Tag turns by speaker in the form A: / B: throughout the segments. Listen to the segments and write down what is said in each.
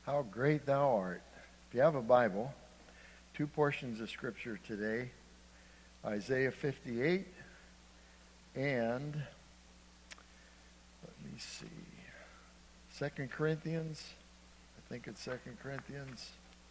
A: How great thou art. If you have a Bible, two portions of Scripture today, Isaiah 58 and, let me see, 2 Corinthians, I think it's 2 Corinthians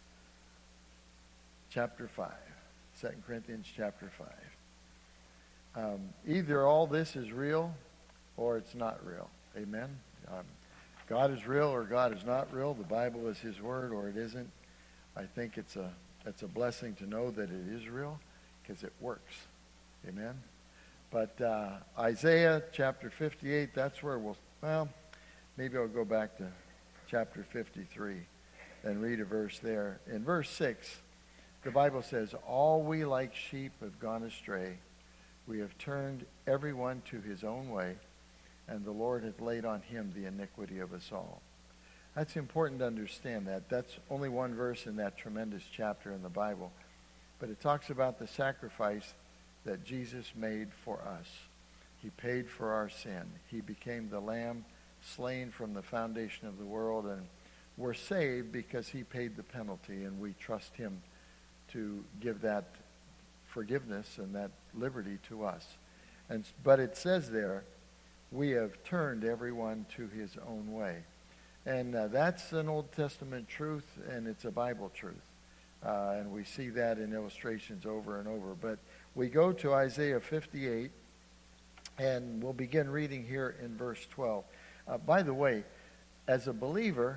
A: chapter 5. 2 Corinthians chapter 5. Either all this is real or it's not real. Amen? God is real or God is not real. The Bible is His Word or it isn't. I think it's a blessing to know that it is real because it works. Amen? But Isaiah chapter 58, that's where maybe I'll go back to chapter 53 and read a verse there. In verse 6, the Bible says, "All we like sheep have gone astray. We have turned everyone to his own way, and the Lord hath laid on him the iniquity of us all." That's important to understand that. That's only one verse in that tremendous chapter in the Bible. But it talks about the sacrifice that Jesus made for us. He paid for our sin. He became the lamb slain from the foundation of the world, and we're saved because He paid the penalty, and we trust Him to give that forgiveness and that liberty to us. But it says there, we have turned everyone to his own way. And that's an Old Testament truth, and it's a Bible truth. And we see that in illustrations over and over. But we go to Isaiah 58, and we'll begin reading here in verse 12. By the way, as a believer,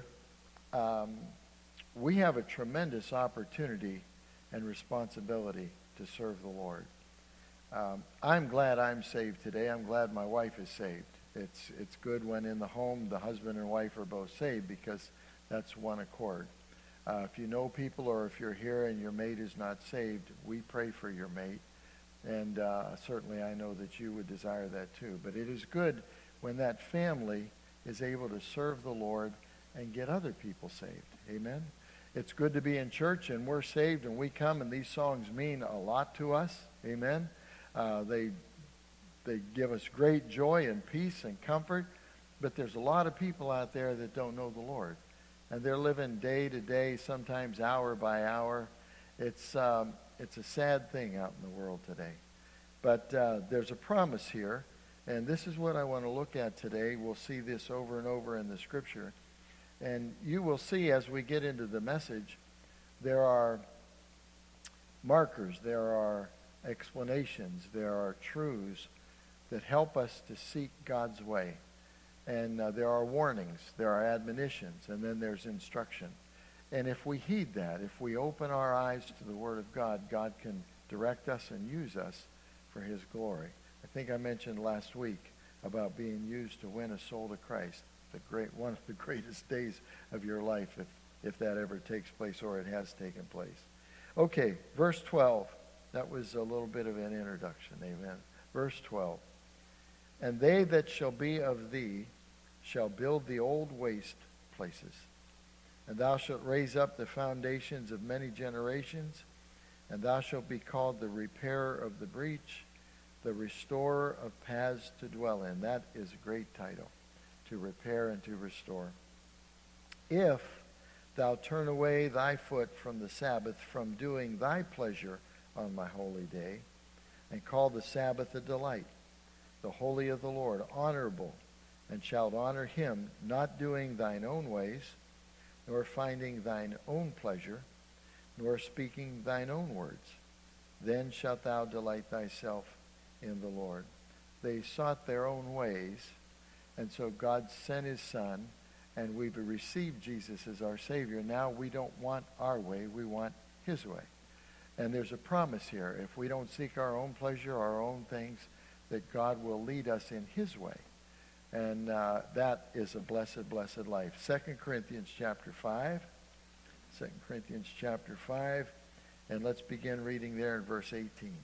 A: we have a tremendous opportunity and responsibility to serve the Lord. I'm glad I'm saved today. I'm glad my wife is saved. It's good when in the home the husband and wife are both saved because that's one accord. If you know people or if you're here and your mate is not saved, we pray for your mate. And certainly I know that you would desire that too. But it is good when that family is able to serve the Lord and get other people saved. Amen? It's good to be in church and we're saved and we come and these songs mean a lot to us. Amen? They give us great joy and peace and comfort, but there's a lot of people out there that don't know the Lord. And they're living day to day, sometimes hour by hour. It's a sad thing out in the world today. But there's a promise here, and this is what I want to look at today. We'll see this over and over in the Scripture. And you will see as we get into the message, there are markers, there are explanations, there are truths that help us to seek God's way. And there are warnings, there are admonitions, and then there's instruction. And if we heed that, if we open our eyes to the Word of God, God can direct us and use us for His glory. I think I mentioned last week about being used to win a soul to Christ. One of the greatest days of your life, if that ever takes place or it has taken place. Okay, verse 12. That was a little bit of an introduction. Amen. Verse 12. "And they that shall be of thee shall build the old waste places. And thou shalt raise up the foundations of many generations. And thou shalt be called the repairer of the breach, the restorer of paths to dwell in." That is a great title, to repair and to restore. "If thou turn away thy foot from the Sabbath, from doing thy pleasure on my holy day, and call the Sabbath a delight, the holy of the Lord honorable, and shalt honor him, not doing thine own ways, nor finding thine own pleasure, nor speaking thine own words, then shalt thou delight thyself in the Lord." They sought their own ways, and so God sent His Son, and we've received Jesus as our Savior. Now we don't want our way, we want His way. And there's a promise here. If we don't seek our own pleasure, our own things, that God will lead us in His way. And that is a blessed, blessed life. 2 Corinthians chapter 5. 2 Corinthians chapter 5. And let's begin reading there in verse 18.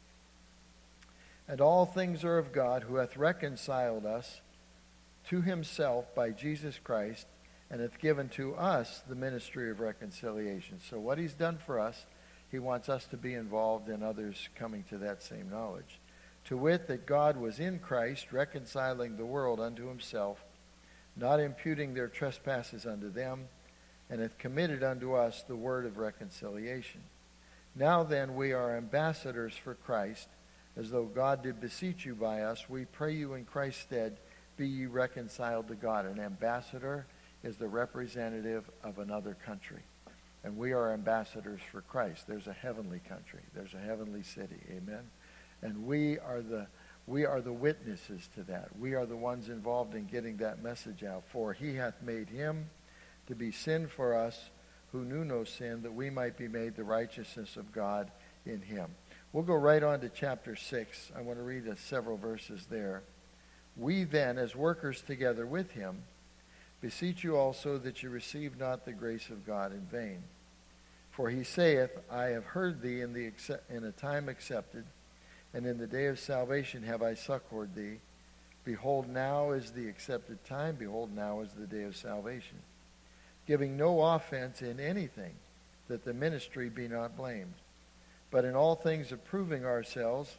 A: "And all things are of God, who hath reconciled us to Himself by Jesus Christ, and hath given to us the ministry of reconciliation." So what He's done for us, He wants us to be involved in others coming to that same knowledge. "To wit, that God was in Christ, reconciling the world unto Himself, not imputing their trespasses unto them, and hath committed unto us the word of reconciliation. Now then we are ambassadors for Christ, as though God did beseech you by us. We pray you in Christ's stead, be ye reconciled to God. An ambassador is the representative of another country. And we are ambassadors for Christ. There's a heavenly country. There's a heavenly city. Amen. And we are the witnesses to that. We are the ones involved in getting that message out. For he hath made him to be sin for us who knew no sin, that we might be made the righteousness of God in him. We'll go right on to chapter 6. I want to read several verses there. We then, as workers together with him, beseech you also that you receive not the grace of God in vain. For he saith, I have heard thee in a time accepted, and in the day of salvation have I succored thee. Behold, now is the accepted time. Behold, now is the day of salvation. Giving no offense in anything, that the ministry be not blamed. But in all things approving ourselves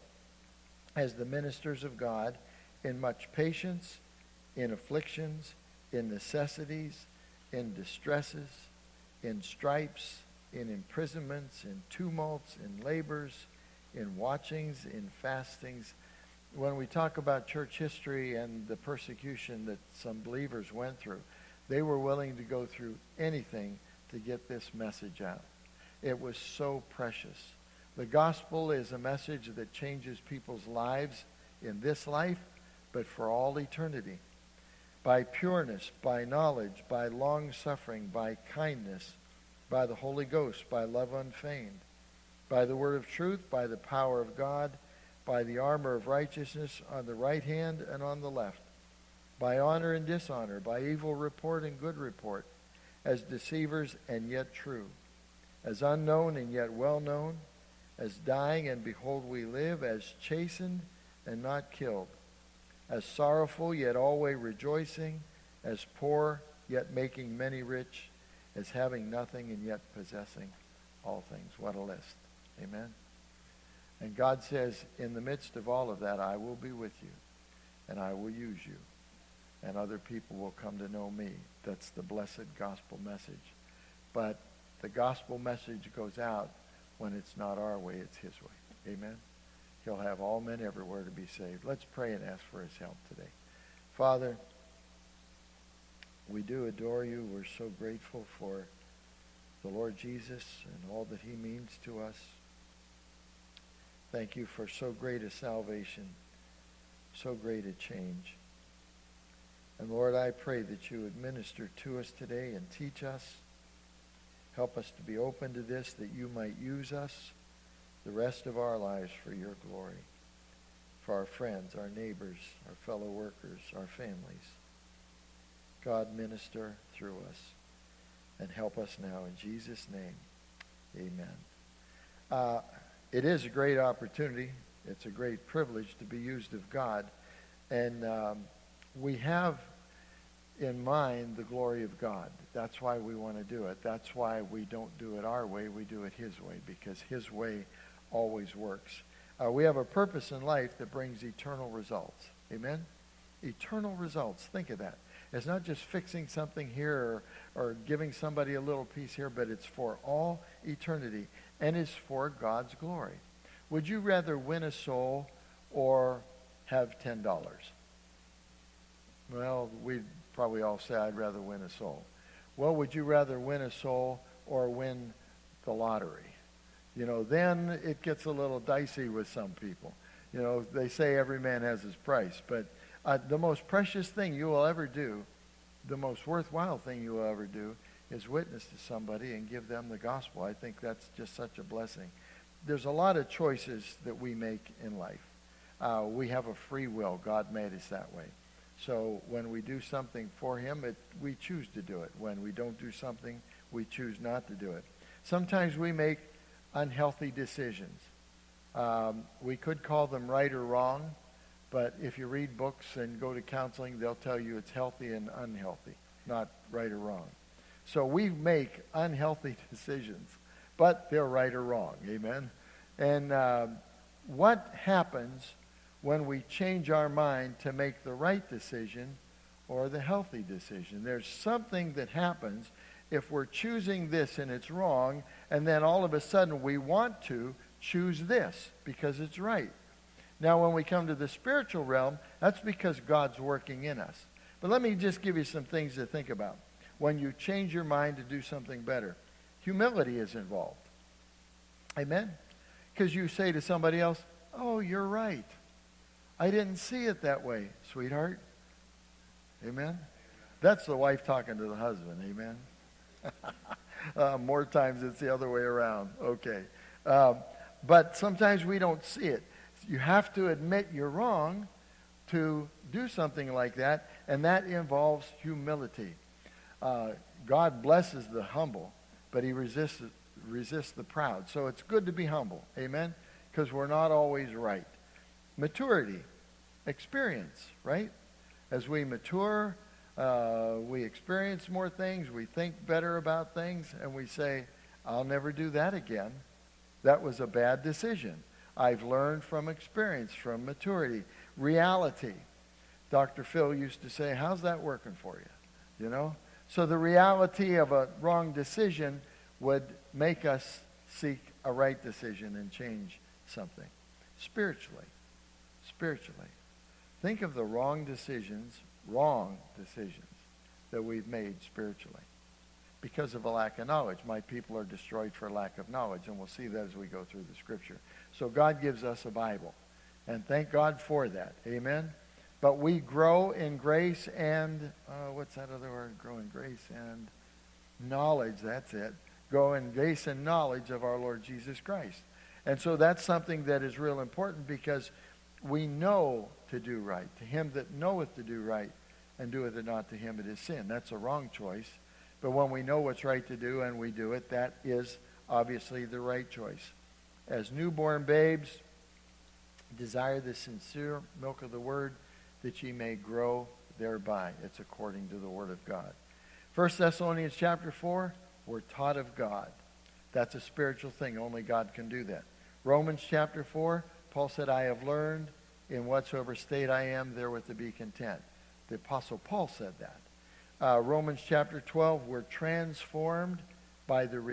A: as the ministers of God, in much patience, in afflictions, in necessities, in distresses, in stripes, in imprisonments, in tumults, in labors, in watchings, in fastings. When we talk about church history and the persecution that some believers went through, they were willing to go through anything to get this message out. It was so precious. The gospel is a message that changes people's lives in this life, but for all eternity. By pureness, by knowledge, by long-suffering, by kindness, by the Holy Ghost, by love unfeigned, by the word of truth, by the power of God, by the armor of righteousness on the right hand and on the left, by honor and dishonor, by evil report and good report, as deceivers and yet true, as unknown and yet well known, as dying and behold we live, as chastened and not killed, as sorrowful yet always rejoicing, as poor yet making many rich, as having nothing and yet possessing all things. What a list. Amen. And God says, in the midst of all of that, I will be with you, and I will use you, and other people will come to know me. That's the blessed gospel message. But the gospel message goes out when it's not our way, it's his way. Amen. He'll have all men everywhere to be saved. Let's pray and ask for his help today. Father, we do adore you. We're so grateful for the Lord Jesus and all that he means to us. Thank you for so great a salvation, so great a change. And Lord, I pray that you would minister to us today and teach us. Help us to be open to this, that you might use us the rest of our lives for your glory, for our friends, our neighbors, our fellow workers, our families. God, minister through us and help us now in Jesus' name. Amen. It is a great opportunity. It's a great privilege to be used of God. And we have in mind the glory of God. That's why we want to do it. That's why we don't do it our way. We do it his way, because his way always works. We have a purpose in life that brings eternal results. Amen? Eternal results. Think of that. It's not just fixing something here or giving somebody a little piece here, but it's for all eternity, and it's for God's glory. Would you rather win a soul or have $10? Well, we'd probably all say, I'd rather win a soul. Well, would you rather win a soul or win the lottery? You know, then it gets a little dicey with some people. You know, they say every man has his price, but the most precious thing you will ever do, the most worthwhile thing you will ever do, is witness to somebody and give them the gospel. I think that's just such a blessing. There's a lot of choices that we make in life. We have a free will. God made us that way. So when we do something for him, we choose to do it. When we don't do something, we choose not to do it. Sometimes we make unhealthy decisions. We could call them right or wrong, but if you read books and go to counseling, they'll tell you it's healthy and unhealthy, not right or wrong. So we make unhealthy decisions, but they're right or wrong. Amen? And what happens when we change our mind to make the right decision or the healthy decision? There's something that happens if we're choosing this and it's wrong, and then all of a sudden we want to choose this because it's right. Now, when we come to the spiritual realm, that's because God's working in us. But let me just give you some things to think about. When you change your mind to do something better, humility is involved. Amen? Because you say to somebody else, oh, you're right. I didn't see it that way, sweetheart. Amen? That's the wife talking to the husband. Amen? More times it's the other way around. Okay. But sometimes we don't see it. You have to admit you're wrong to do something like that, and that involves humility. God blesses the humble, but he resists the proud. So it's good to be humble. Amen? Because we're not always right. Maturity. Experience, right? As we mature, we experience more things, we think better about things, and we say, I'll never do that again. That was a bad decision. I've learned from experience, from maturity. Reality. Dr. Phil used to say, how's that working for you? You know? So the reality of a wrong decision would make us seek a right decision and change something. Spiritually. Think of the wrong decisions that we've made spiritually because of a lack of knowledge. My people are destroyed for lack of knowledge, and we'll see that as we go through the scripture. So God gives us a Bible, and thank God for that. Amen? But we grow in grace and, what's that other word? Grow in grace and knowledge, that's it. Grow in grace and knowledge of our Lord Jesus Christ. And so that's something that is real important because we know to do right. To him that knoweth to do right and doeth it not, to him it is sin. That's a wrong choice. But when we know what's right to do and we do it, that is obviously the right choice. As newborn babes, desire the sincere milk of the word that ye may grow thereby. It's according to the word of God. 1 Thessalonians chapter 4, we're taught of God. That's a spiritual thing. Only God can do that. Romans chapter 4, Paul said, I have learned in whatsoever state I am, therewith to be content. The Apostle Paul said that. Romans chapter 12, we're transformed by the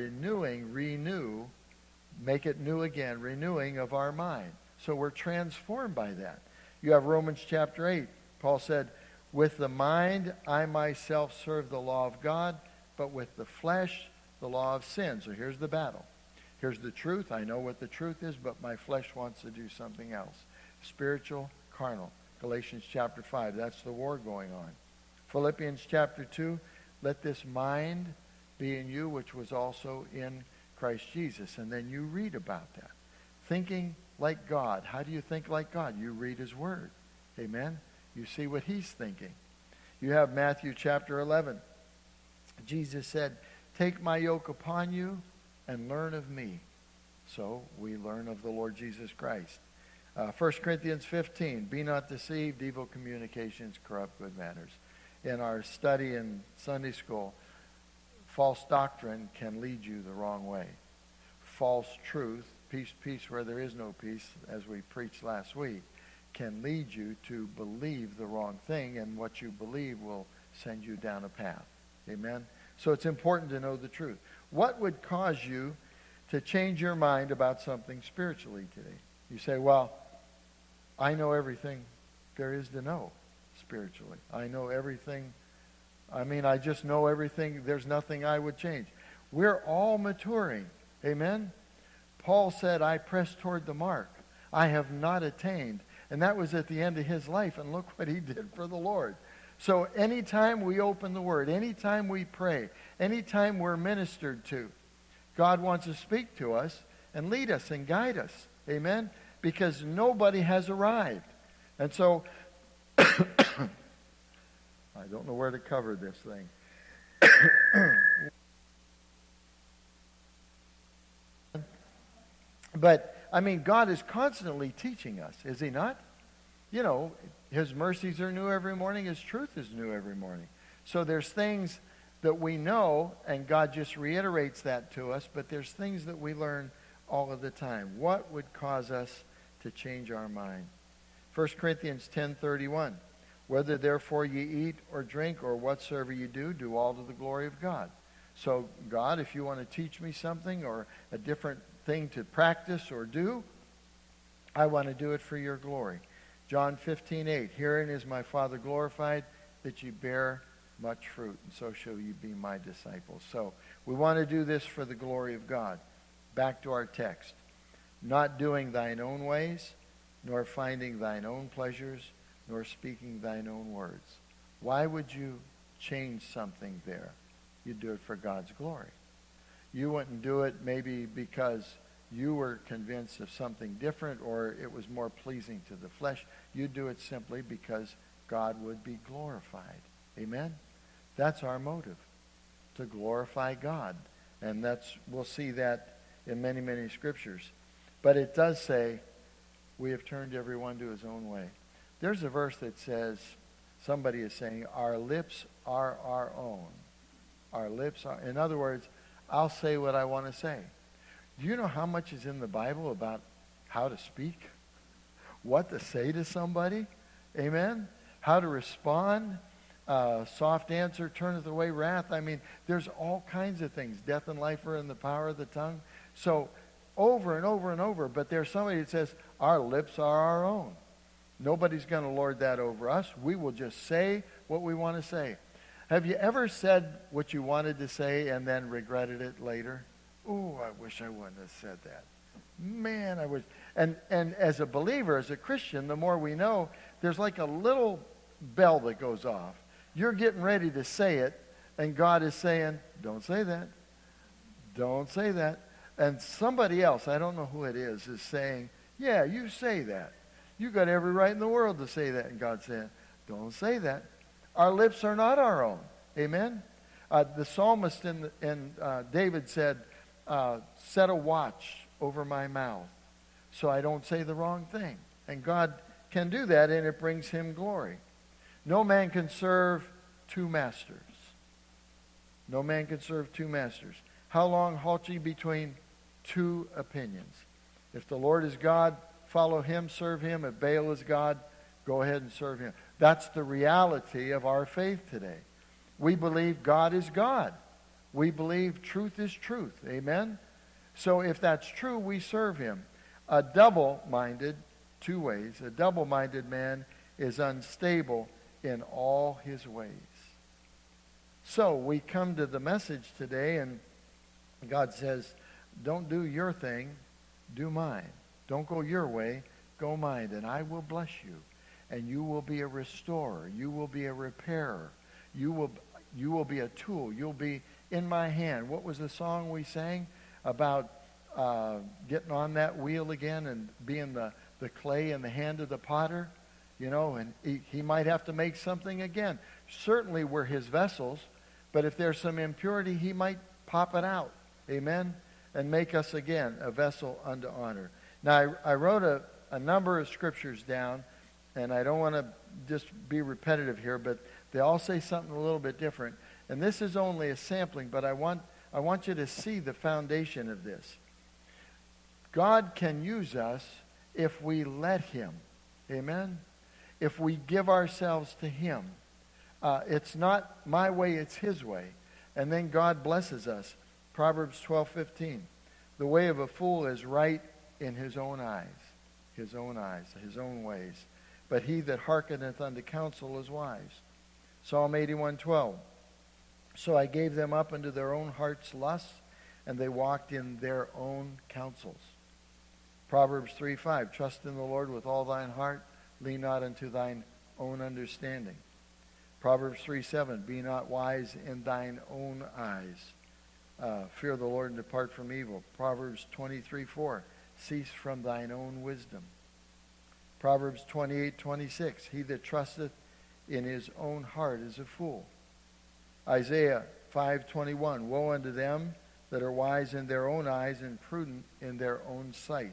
A: make it new again, renewing of our mind. So we're transformed by that. You have Romans chapter 8. Paul said, with the mind I myself serve the law of God, but with the flesh the law of sin. So here's the battle. Here's the truth. I know what the truth is, but my flesh wants to do something else. Spiritual, carnal. Galatians chapter 5, that's the war going on. Philippians chapter 2, let this mind be in you, which was also in Christ Jesus. And then you read about that. Thinking like God. How do you think like God? You read his word. Amen? You see what he's thinking. You have Matthew chapter 11. Jesus said, take my yoke upon you and learn of me. So we learn of the Lord Jesus Christ. 1 Corinthians 15, be not deceived, evil communications corrupt good manners. In our study in Sunday school, false doctrine can lead you the wrong way. False truth, peace where there is no peace, as we preached last week, can lead you to believe the wrong thing, and what you believe will send you down a path. Amen? So it's important to know the truth. What would cause you to change your mind about something spiritually today? You say, well, I know everything there is to know spiritually. I know everything. I just know everything. There's nothing I would change. We're all maturing. Amen? Paul said, I press toward the mark. I have not attained. And that was at the end of his life. And look what he did for the Lord. So anytime we open the Word, anytime we pray, anytime we're ministered to, God wants to speak to us and lead us and guide us. Amen? Because nobody has arrived. And so, I don't know where to cover this thing. But, God is constantly teaching us, is he not? You know, his mercies are new every morning. His truth is new every morning. So there's things that we know, and God just reiterates that to us, but there's things that we learn all of the time. What would cause us to change our mind? 1 Corinthians 10:31. Whether therefore ye eat or drink or whatsoever ye do, do all to the glory of God. So, God, if you want to teach me something or a different thing to practice or do, I want to do it for your glory. John 15:8, herein is my Father glorified, that you bear much fruit, and so shall you be my disciples. So we want to do this for the glory of God. Back to our text. Not doing thine own ways, nor finding thine own pleasures, nor speaking thine own words. Why would you change something there? You'd do it for God's glory. You wouldn't do it maybe because you were convinced of something different or it was more pleasing to the flesh. You'd do it simply because God would be glorified. Amen? That's our motive, to glorify God. And we'll see that in many, many scriptures. But it does say, we have turned everyone to his own way. There's a verse that says, somebody is saying, our lips are our own. Our lips are, in other words, I'll say what I want to say. Do you know how much is in the Bible about how to speak? What to say to somebody? Amen? How to respond? Soft answer turneth away wrath. I mean, there's all kinds of things. Death and life are in the power of the tongue. So, over and over and over. But there's somebody that says, our lips are our own. Nobody's going to lord that over us. We will just say what we want to say. Have you ever said what you wanted to say and then regretted it later? Ooh, I wish I wouldn't have said that. Man, I wish. And as a believer, as a Christian, the more we know, there's like a little bell that goes off. You're getting ready to say it, and God is saying, don't say that. Don't say that. And somebody else, I don't know who it is saying, yeah, you say that. You got every right in the world to say that. And God said, don't say that. Our lips are not our own. Amen? The psalmist in David said, set a watch over my mouth so I don't say the wrong thing. And God can do that, and it brings him glory. No man can serve two masters. No man can serve two masters. How long halt ye between two opinions? If the Lord is God, follow him, serve him. If Baal is God, go ahead and serve him. That's the reality of our faith today. We believe God is God. We believe truth is truth. Amen? So if that's true, we serve him. A double-minded, two ways, a double-minded man is unstable in all his ways. So we come to the message today, and God says, don't do your thing, do mine. Don't go your way, go mine, and I will bless you. And you will be a restorer. You will be a repairer. You will be a tool. You'll be in my hand. What was the song we sang about getting on that wheel again and being the clay in the hand of the potter? You know, and he might have to make something again. Certainly we're his vessels, but if there's some impurity, he might pop it out. Amen? And make us again a vessel unto honor. Now, I wrote a number of scriptures down, and I don't want to just be repetitive here, but they all say something a little bit different. And this is only a sampling, but I want you to see the foundation of this. God can use us if we let him. Amen? If we give ourselves to him. It's not my way, it's his way. And then God blesses us. Proverbs 12:15. The way of a fool is right in his own eyes. His own eyes, his own ways. But he that hearkeneth unto counsel is wise. Psalm 81:12. So I gave them up unto their own heart's lusts, and they walked in their own counsels. Proverbs 3:5. Trust in the Lord with all thine heart. Lean not unto thine own understanding. Proverbs 3:7. Be not wise in thine own eyes. Fear the Lord and depart from evil. Proverbs 23:4. Cease from thine own wisdom. Proverbs 28:26. He that trusteth in his own heart is a fool. Isaiah 5:21. Woe unto them that are wise in their own eyes and prudent in their own sight.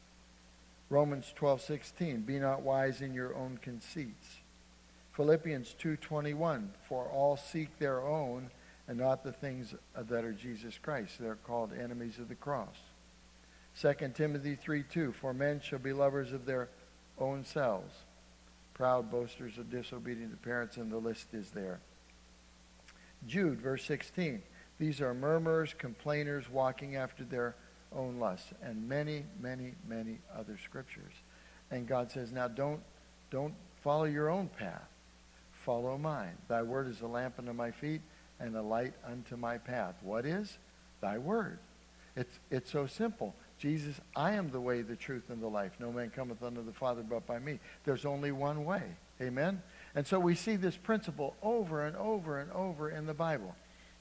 A: Romans 12:16. Be not wise in your own conceits. Philippians 2:21. For all seek their own and not the things that are Jesus Christ. They're called enemies of the cross. 2 Timothy 3:2. For men shall be lovers of their own selves, proud boasters of disobedient to parents, and the list is there. Jude, verse 16. These are murmurers, complainers, walking after their own lusts, and many, many, many other scriptures. And God says, now don't follow your own path. Follow mine. Thy word is a lamp unto my feet and a light unto my path. What is? Thy word. It's so simple. Jesus, I am the way, the truth, and the life. No man cometh unto the Father but by me. There's only one way. Amen? And so we see this principle over and over and over in the Bible.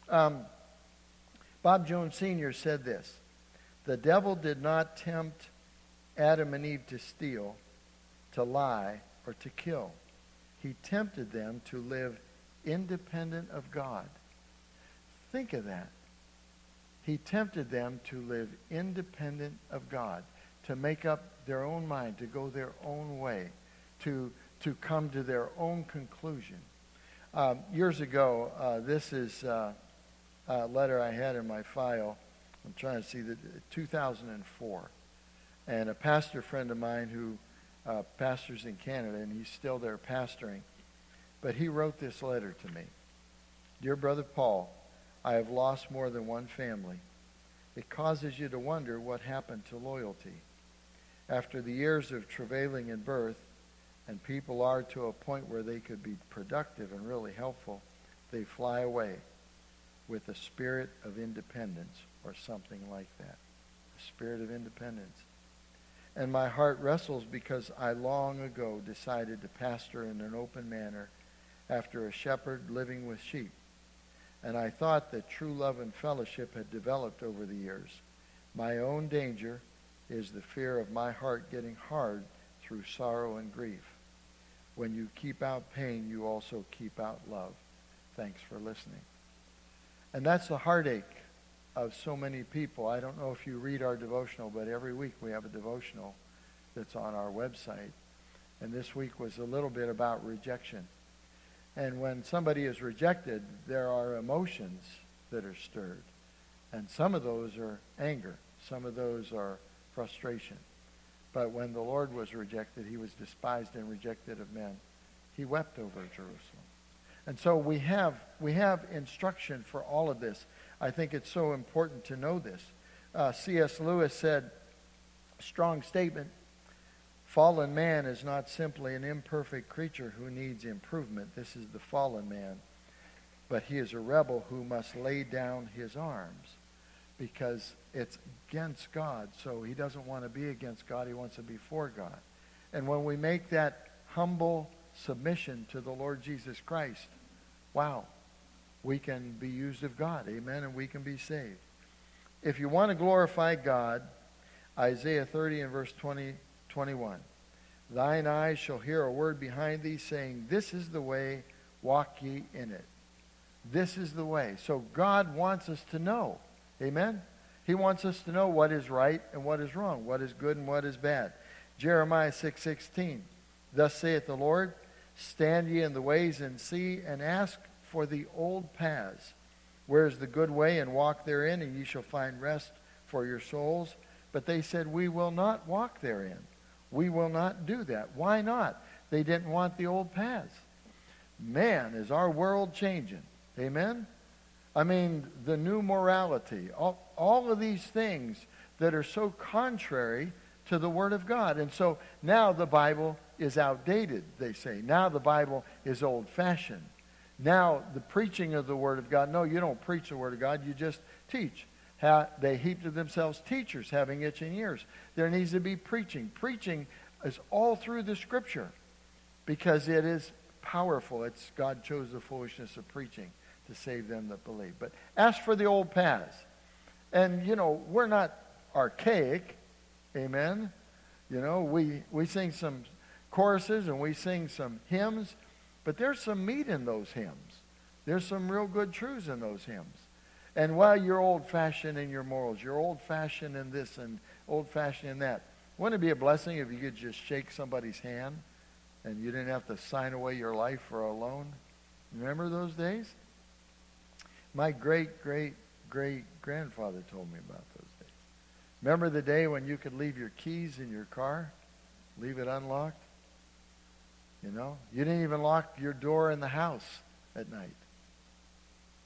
A: Bob Jones Sr. said this: the devil did not tempt Adam and Eve to steal, to lie, or to kill. He tempted them to live independent of God. Think of that. He tempted them to live independent of God, to make up their own mind, to go their own way, to come to their own conclusion. Years ago, this is a letter I had in my file. I'm trying to see, 2004. And a pastor friend of mine who pastors in Canada, and he's still there pastoring, but he wrote this letter to me. Dear Brother Paul, I have lost more than one family. It causes you to wonder what happened to loyalty. After the years of travailing in birth, and people are to a point where they could be productive and really helpful, they fly away with a spirit of independence or something like that. A spirit of independence. And my heart wrestles because I long ago decided to pastor in an open manner after a shepherd living with sheep. And I thought that true love and fellowship had developed over the years. My own danger is the fear of my heart getting hard through sorrow and grief. When you keep out pain, you also keep out love. Thanks for listening. And that's the heartache of so many people. I don't know if you read our devotional, but every week we have a devotional that's on our website. And this week was a little bit about rejection. And when somebody is rejected, there are emotions that are stirred. And some of those are anger. Some of those are frustration. But when the Lord was rejected, he was despised and rejected of men. He wept over Jerusalem. And so we have instruction for all of this. I think it's so important to know this. C.S. Lewis said, strong statement, fallen man is not simply an imperfect creature who needs improvement. This is the fallen man. But he is a rebel who must lay down his arms because it's against God. So he doesn't want to be against God. He wants to be for God. And when we make that humble submission to the Lord Jesus Christ, wow, we can be used of God. Amen. And we can be saved. If you want to glorify God, Isaiah 30 and verse 21. Thine eyes shall hear a word behind thee saying, this is the way, walk ye in it. This is the way. So God wants us to know. Amen? He wants us to know what is right and what is wrong, what is good and what is bad. Jeremiah 6:16. Thus saith the Lord, stand ye in the ways and see, and ask for the old paths. Where is the good way, and walk therein, and ye shall find rest for your souls. But they said, we will not walk therein. We will not do that. Why not? They didn't want the old paths. Man, is our world changing. Amen? I mean, the new morality, all of these things that are so contrary to the Word of God. And so now the Bible is outdated, they say. Now the Bible is old-fashioned. Now the preaching of the Word of God, no, you don't preach the Word of God, you just teach. They heap to themselves teachers having itching ears. There needs to be preaching. Preaching is all through the Scripture because it is powerful. It's God chose the foolishness of preaching to save them that believe. But ask for the old paths. And, you know, we're not archaic. Amen? You know, we sing some choruses and we sing some hymns, but there's some meat in those hymns. There's some real good truths in those hymns. And while you're old-fashioned in your morals, you're old-fashioned in this and old-fashioned in that, wouldn't it be a blessing if you could just shake somebody's hand and you didn't have to sign away your life for a loan? Remember those days? My great-great-great-grandfather told me about those days. Remember the day when you could leave your keys in your car? Leave it unlocked? You know? You didn't even lock your door in the house at night.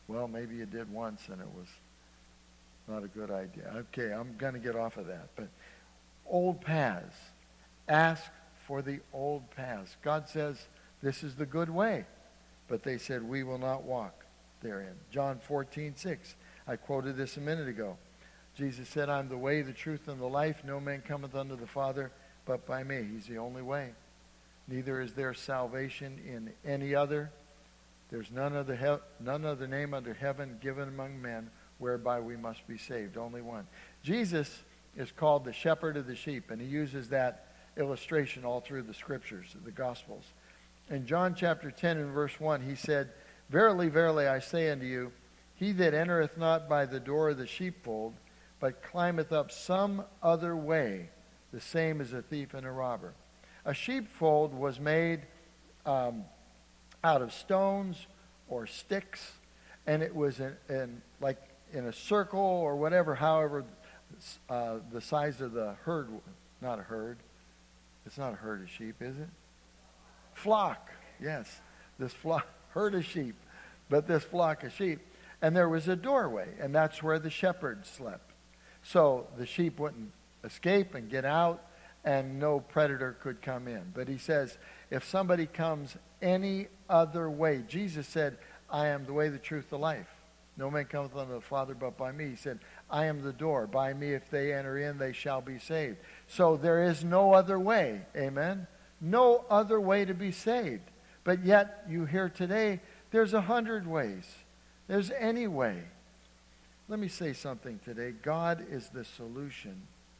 A: Well, maybe you did once and it was not a good idea. Okay, I'm going to get off of that. But old paths. Ask for the old paths. God says this is the good way. But they said, we will not walk therein. John 14:6. I quoted this a minute ago. Jesus said, I'm the way, the truth, and the life. No man cometh unto the Father but by me. He's the only way. Neither is there salvation in any other. There's none other name under heaven given among men whereby we must be saved. Only one. Jesus is called the shepherd of the sheep, and he uses that illustration all through the scriptures, the Gospels. In John chapter 10 and verse 1, he said, Verily, verily, I say unto you, he that entereth not by the door of the sheepfold, but climbeth up some other way, the same is a thief and a robber. A sheepfold was made out of stones or sticks, and it was like in a circle or whatever, however the size of the herd, not a herd. It's not a herd of sheep, is it? Flock, yes. This flock, herd of sheep, but this flock of sheep. And there was a doorway, and that's where the shepherd slept. So the sheep wouldn't escape and get out, and no predator could come in. But he says, if somebody comes any other way, Jesus said, I am the way, the truth, the life. No man cometh unto the Father but by me. He said, I am the door. By me, if they enter in, they shall be saved. So there is no other way. Amen? No other way to be saved. But yet, you hear today, there's 100 ways. There's any way. Let me say something today. God is the solution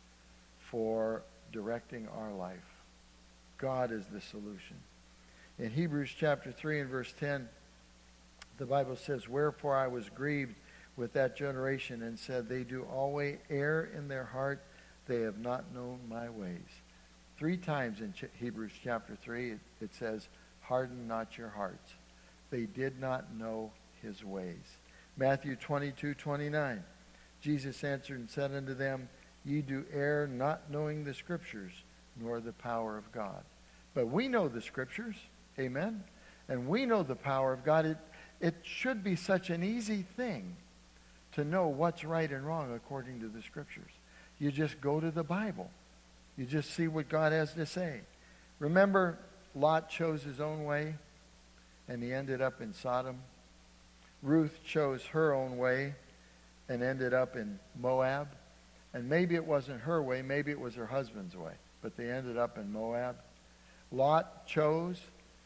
A: for directing our life. God is the solution. In Hebrews chapter 3 and verse 10, the Bible says, Wherefore I was grieved with that generation and said, They do always err in their heart. They have not known my ways. 3 times in Hebrews chapter 3, it says, Harden not your hearts. They did not know his ways. Matthew 22:29, Jesus answered and said unto them, Ye do err, not knowing the Scriptures, nor the power of God. But we know the Scriptures, amen? And we know the power of God. It should be such an easy thing to know what's right and wrong according to the Scriptures. You just go to the Bible. You just see what God has to say. Remember, Lot chose his own way, and he ended up in Sodom. Ruth chose her own way and ended up in Moab. And maybe it wasn't her way, maybe it was her husband's way, but they ended up in Moab. Lot chose,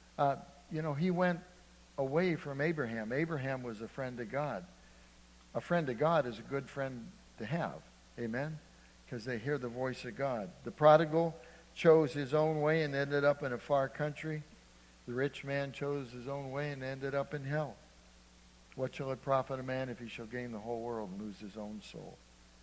A: he went away from Abraham. Abraham was a friend of God. A friend of God is a good friend to have, amen? Because they hear the voice of God. The prodigal chose his own way and ended up in a far country. The rich man chose his own way and ended up in hell. What shall it profit a man if he shall gain the whole world and lose his own soul?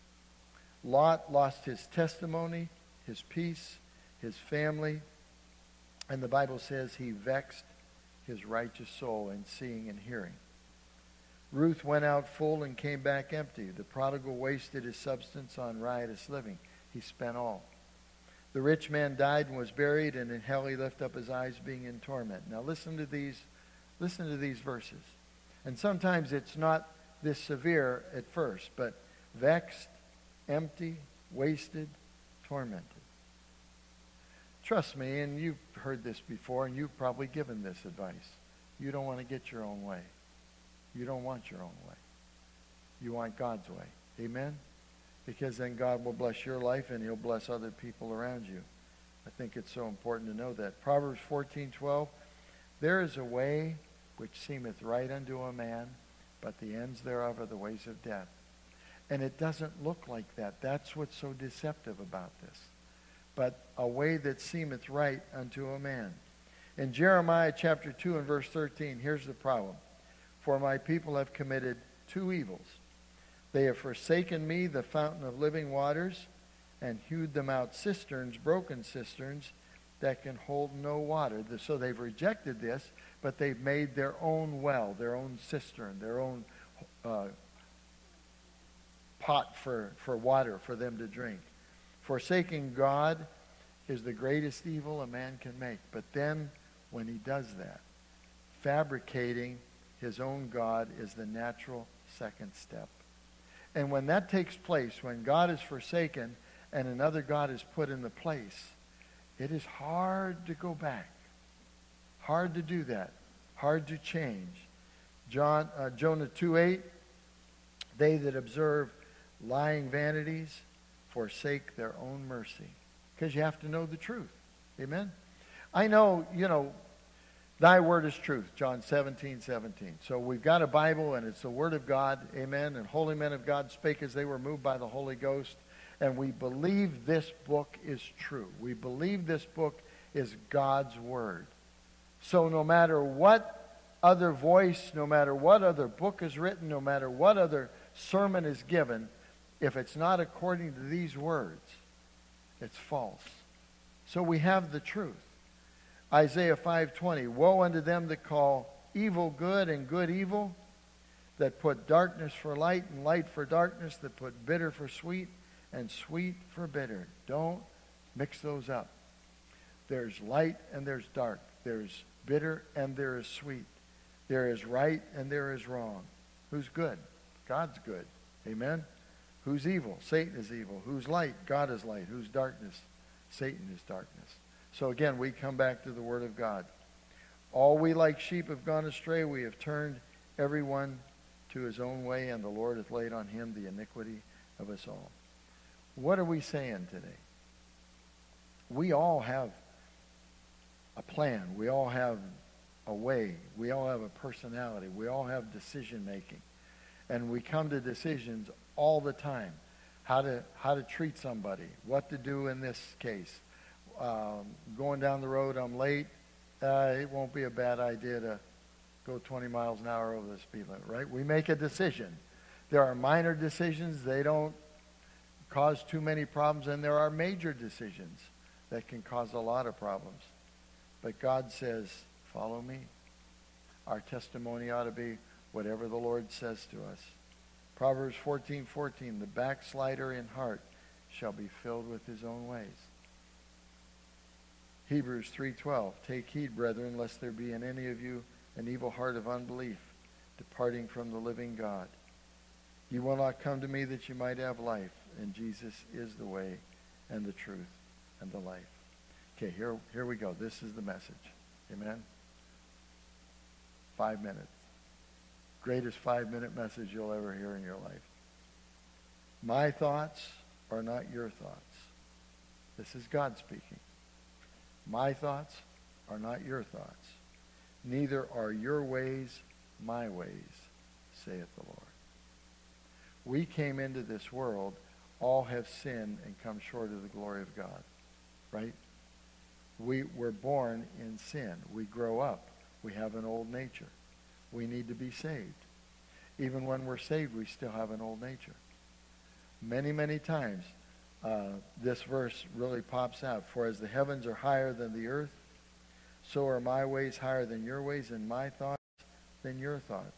A: Lot lost his testimony, his peace, his family, and the Bible says he vexed his righteous soul in seeing and hearing. Ruth went out full and came back empty. The prodigal wasted his substance on riotous living. He spent all. The rich man died and was buried, and in hell he lifted up his eyes, being in torment. Now listen to these verses. And sometimes it's not this severe at first, but vexed, empty, wasted, tormented. Trust me, and you've heard this before, and you've probably given this advice. You don't want to get your own way. You don't want your own way. You want God's way. Amen? Because then God will bless your life, and he'll bless other people around you. I think it's so important to know that. Proverbs 14:12, There is a way which seemeth right unto a man, but the ends thereof are the ways of death. And it doesn't look like that. That's what's so deceptive about this. But a way that seemeth right unto a man. In Jeremiah chapter 2 and verse 13, here's the problem. For my people have committed 2 evils. They have forsaken me, the fountain of living waters, and hewed them out cisterns, broken cisterns, that can hold no water. So they've rejected this, but they've made their own well, their own cistern, their own pot for water for them to drink. Forsaking God is the greatest evil a man can make. But then, when he does that, fabricating his own God is the natural second step. And when that takes place, when God is forsaken and another God is put in the place, it is hard to go back. Hard to do that. Hard to change. Jonah 2:8, they that observe lying vanities forsake their own mercy. Because you have to know the truth. Amen? I know, thy word is truth, John 17:17. So we've got a Bible, and it's the word of God. Amen? And holy men of God spake as they were moved by the Holy Ghost. And we believe this book is true. We believe this book is God's word. So no matter what other voice, no matter what other book is written, no matter what other sermon is given, if it's not according to these words, it's false. So we have the truth. Isaiah 5:20, woe unto them that call evil good and good evil, that put darkness for light and light for darkness, that put bitter for sweet and sweet for bitter. Don't mix those up. There's light and there's dark. There's bitter and there is sweet. There is right and there is wrong. Who's good? God's good. Amen? Who's evil? Satan is evil. Who's light? God is light. Who's darkness? Satan is darkness. So again, we come back to the Word of God. All we like sheep have gone astray. We have turned everyone to his own way, and the Lord hath laid on him the iniquity of us all. What are we saying today? We all have a plan. We all have a way. We all have a personality. We all have decision making. And we come to decisions all the time. How to treat somebody. What to do in this case. Going down the road, I'm late. It won't be a bad idea to go 20 miles an hour over the speed limit, right? We make a decision. There are minor decisions. They don't cause too many problems. And there are major decisions that can cause a lot of problems. But God says, follow me. Our testimony ought to be whatever the Lord says to us. Proverbs 14:14, the backslider in heart shall be filled with his own ways. Hebrews 3:12, take heed, brethren, lest there be in any of you an evil heart of unbelief, departing from the living God. You will not come to me that you might have life, and Jesus is the way and the truth and the life. Okay, here we go. This is the message. Amen? 5 minutes. Greatest 5-minute message you'll ever hear in your life. My thoughts are not your thoughts. This is God speaking. My thoughts are not your thoughts. Neither are your ways my ways, saith the Lord. We came into this world, all have sinned and come short of the glory of God. Right? We were born in sin. We grow up. We have an old nature. We need to be saved. Even when we're saved, we still have an old nature. Many, many times, this verse really pops out. For as the heavens are higher than the earth, so are my ways higher than your ways, and my thoughts than your thoughts.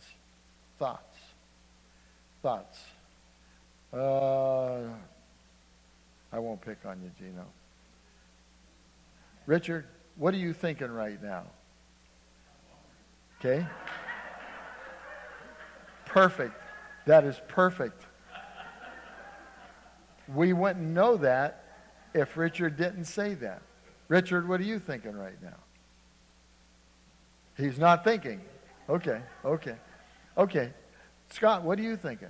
A: Thoughts. I won't pick on you, Gino. Richard, what are you thinking right now? Okay? Perfect. That is perfect. We wouldn't know that if Richard didn't say that. Richard, what are you thinking right now? He's not thinking. Okay. Scott, what are you thinking?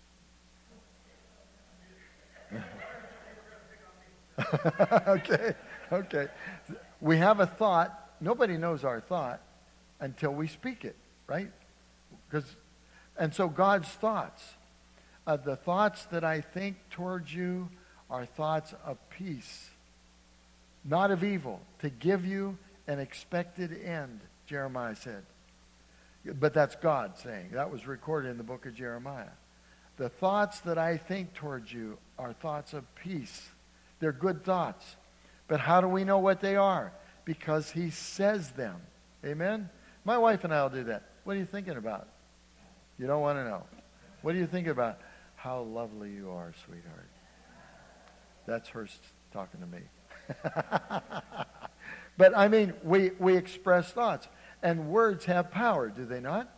A: Okay. We have a thought. Nobody knows our thought until we speak it, right? And so God's thoughts, the thoughts that I think towards you are thoughts of peace, not of evil, to give you an expected end, Jeremiah said. But that's God saying. That was recorded in the book of Jeremiah. The thoughts that I think towards you are thoughts of peace. They're good thoughts. But how do we know what they are? Because he says them. Amen? My wife and I will do that. What are you thinking about? You don't want to know. What are you thinking about? How lovely you are, sweetheart. That's her talking to me. But I mean, we express thoughts. And words have power, do they not?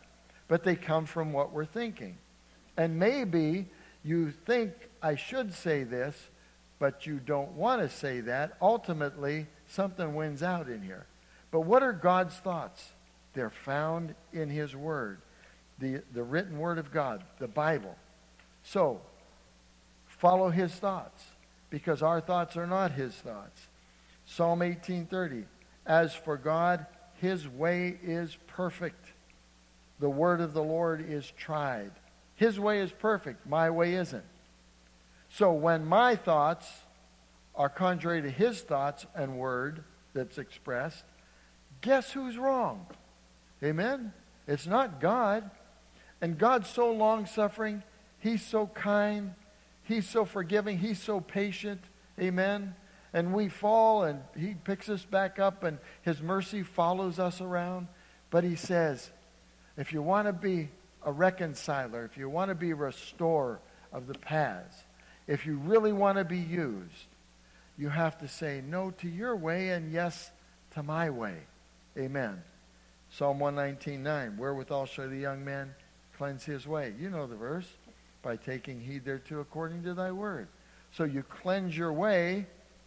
A: but they come from what we're thinking. And maybe you think, I should say this, but you don't want to say that. Ultimately, something wins out in here. But what are God's thoughts? They're found in His Word, the written Word of God, the Bible. So, follow His thoughts, because our thoughts are not His thoughts. Psalm 18:30, as for God, His way is perfect. The word of the Lord is tried. His way is perfect. My way isn't. So when my thoughts are contrary to His thoughts and word that's expressed, guess who's wrong? Amen? It's not God. And God's so long-suffering. He's so kind. He's so forgiving. He's so patient. Amen? And we fall, and He picks us back up, and His mercy follows us around. But He says, if you want to be a reconciler, if you want to be a restorer of the paths, if you really want to be used, you have to say no to your way and yes to my way. Amen. Psalm 119:9, wherewithal shall the young man cleanse his way? You know the verse. By taking heed thereto according to thy word. So you cleanse your way,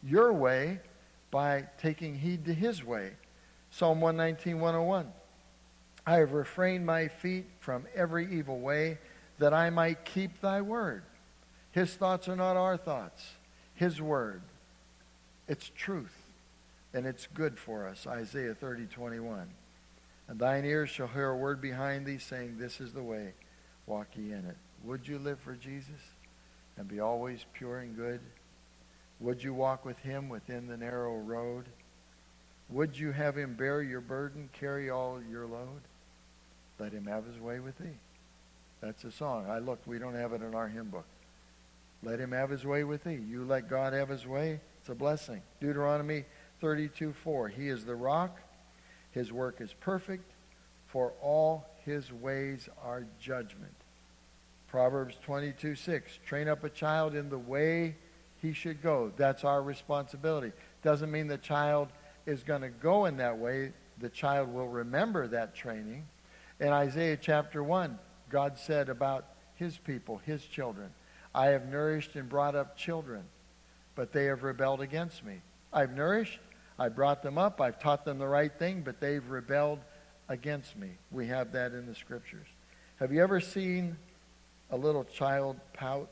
A: by taking heed to His way. Psalm 119:101. I have refrained my feet from every evil way, that I might keep thy word. His thoughts are not our thoughts. His word. It's truth. And it's good for us. Isaiah 30:21. And thine ears shall hear a word behind thee, saying, this is the way, walk ye in it. Would you live for Jesus and be always pure and good? Would you walk with Him within the narrow road? Would you have Him bear your burden, carry all your load? Let Him have His way with thee. That's a song. I looked. We don't have it in our hymn book. Let Him have His way with thee. You let God have His way. It's a blessing. Deuteronomy 32:4. He is the rock. His work is perfect. For all His ways are judgment. Proverbs 22:6. Train up a child in the way he should go. That's our responsibility. Doesn't mean the child is going to go in that way. The child will remember that training. In Isaiah chapter 1, God said about His people, His children, I have nourished and brought up children, but they have rebelled against me. I've nourished, I brought them up, I've taught them the right thing, but they've rebelled against me. We have that in the Scriptures. Have you ever seen a little child pout?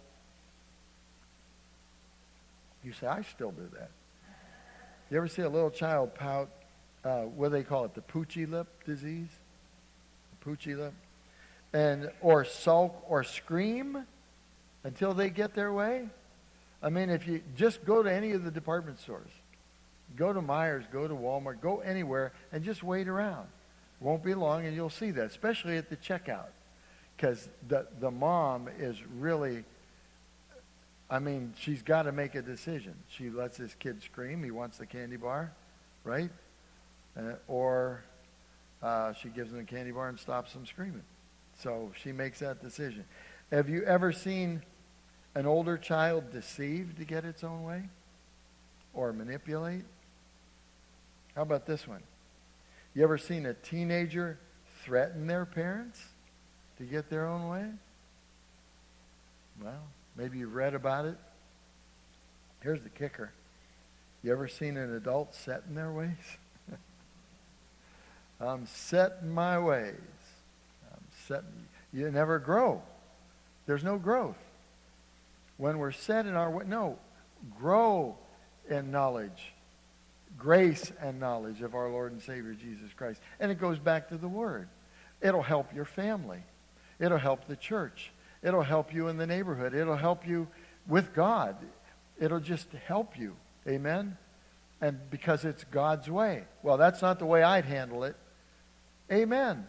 A: You say, I still do that. You ever see a little child pout? What do they call it? The poochy lip disease? The poochy lip? Or sulk or scream until they get their way? I mean, if you just go to any of the department stores, go to Meijer's, go to Walmart, go anywhere, and just wait around. Won't be long and you'll see that, especially at the checkout. Because the mom is really, I mean, she's got to make a decision. She lets this kid scream. He wants the candy bar, right? Or she gives him a candy bar and stops him screaming. So she makes that decision. Have you ever seen an older child deceived to get its own way? Or manipulate? How about this one? You ever seen a teenager threaten their parents to get their own way? Well, maybe you've read about it. Here's the kicker. You ever seen an adult set in their ways? I'm set in my ways. You never grow. There's no growth. When we're set in our way, no, grow in knowledge, grace and knowledge of our Lord and Savior Jesus Christ. And it goes back to the Word. It'll help your family. It'll help the church. It'll help you in the neighborhood. It'll help you with God. It'll just help you. Amen? And because it's God's way. Well, that's not the way I'd handle it. Amen.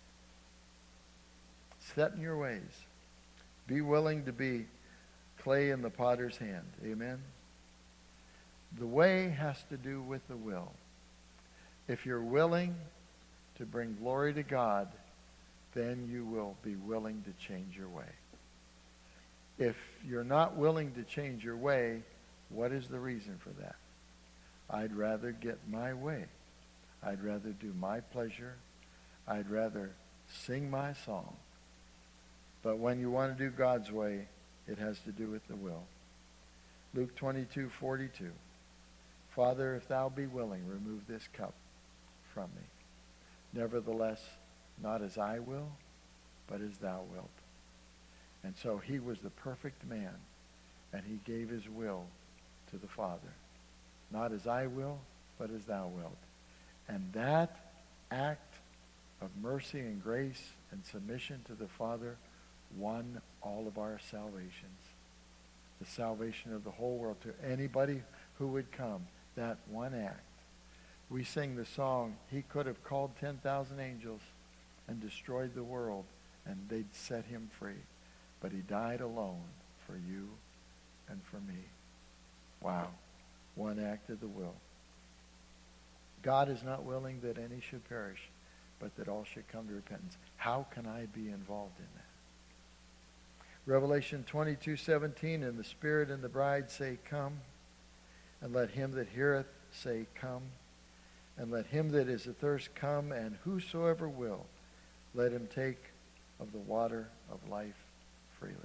A: Set in your ways. Be willing to be clay in the potter's hand. Amen? The way has to do with the will. If you're willing to bring glory to God, then you will be willing to change your way. If you're not willing to change your way, what is the reason for that? I'd rather get my way. I'd rather do my pleasure. I'd rather sing my song. But when you want to do God's way, it has to do with the will. Luke 22:42. Father, if thou be willing, remove this cup from me. Nevertheless, not as I will, but as thou wilt. And so he was the perfect man, and he gave his will to the Father. Not as I will, but as thou wilt. And that act of mercy and grace and submission to the Father won all of our salvations. The salvation of the whole world to anybody who would come. That one act. We sing the song, he could have called 10,000 angels and destroyed the world, and they'd set him free. But he died alone for you and for me. Wow. One act of the will. God is not willing that any should perish, but that all should come to repentance. How can I be involved in that? Revelation 22:17, and the Spirit and the bride say, come. And let him that heareth say, come. And let him that is athirst come, and whosoever will, let him take of the water of life freely.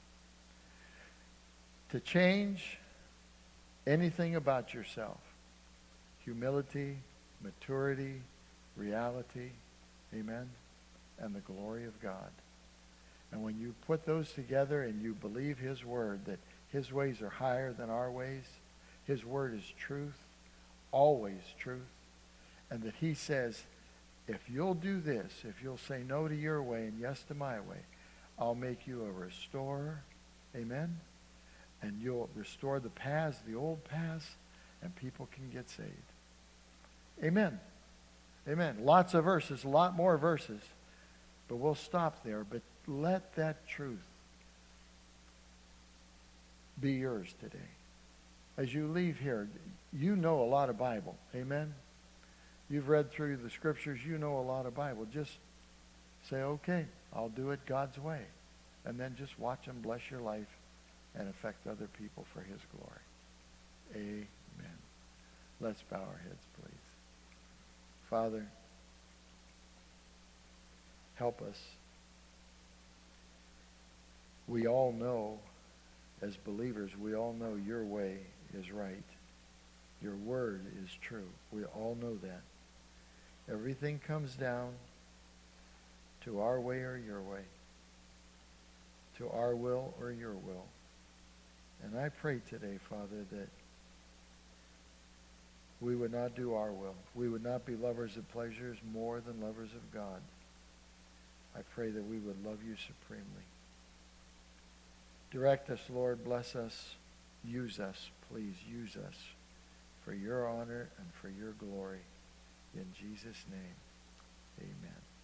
A: To change anything about yourself, humility, maturity, reality, amen, and the glory of God. And when you put those together and you believe his word, that his ways are higher than our ways, his word is truth, always truth, and that he says, if you'll do this, if you'll say no to your way and yes to my way, I'll make you a restorer, amen, and you'll restore the paths, the old paths, and people can get saved. Amen. Amen. Lots of verses, a lot more verses, but we'll stop there. But let that truth be yours today. As you leave here, you know a lot of Bible. Amen? You've read through the scriptures. You know a lot of Bible. Just say, okay, I'll do it God's way. And then just watch him bless your life and affect other people for his glory. Amen. Let's bow our heads, please. Father, help us. We all know, as believers, we all know your way is right. Your word is true. We all know that. Everything comes down to our way or your way, to our will or your will. And I pray today, Father, that we would not do our will. We would not be lovers of pleasures more than lovers of God. I pray that we would love you supremely. Direct us, Lord. Bless us. Use us. Please use us for your honor and for your glory. In Jesus' name, amen.